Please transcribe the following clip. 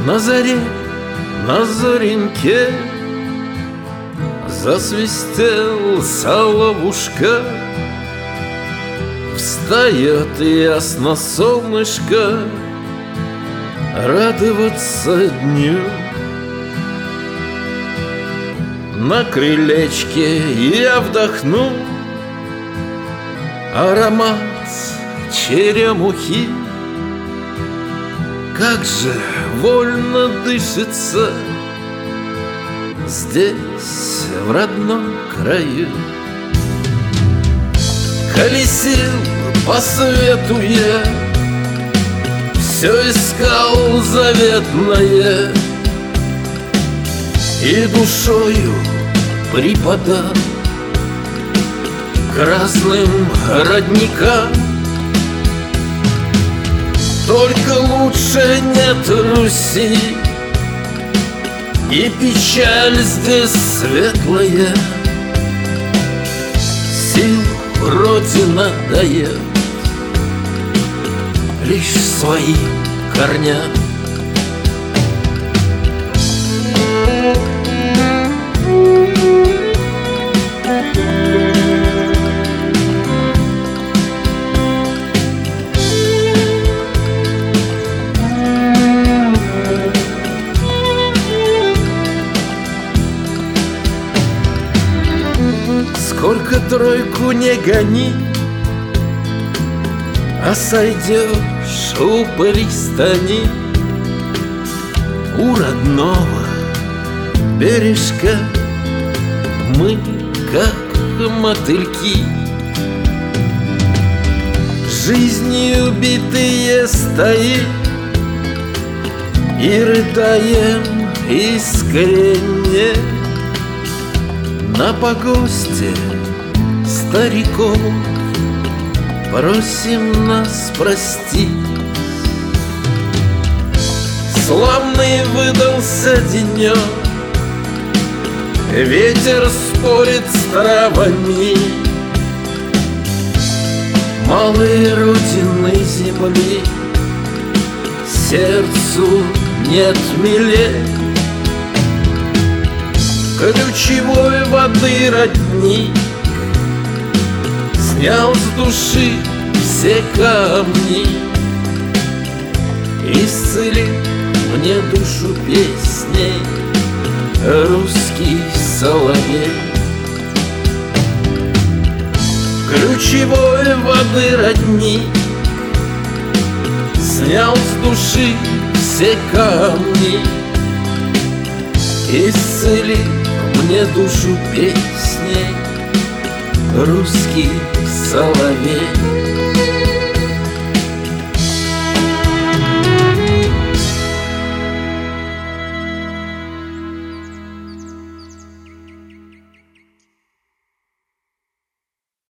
На заре, на зореньке засвистел соловушка. Встает ясно солнышко радоваться дню. На крылечке я вдохну аромат черемухи. Как же вольно дышится здесь, в родном краю. Колесил по свету я, все искал заветное, и душою припадал к разным родникам. Только лучше нет Руси, и печаль здесь светлая. Сил Родина дает лишь своим корням. Сколько тройку не гони, а сойдешь у пристани, у родного бережка мы, как мотыльки, жизнью убитые стоим и рыдаем искренне. На погосте стариков просим нас простить. Славный выдался денек, ветер спорит с травами. Малой родины земли сердцу нет милей. Ключевой воды родник снял с души все камни, исцелил мне душу песней русский соловей. Ключевой воды родник снял с души все камни, исцелил мне душу песней русский соловей.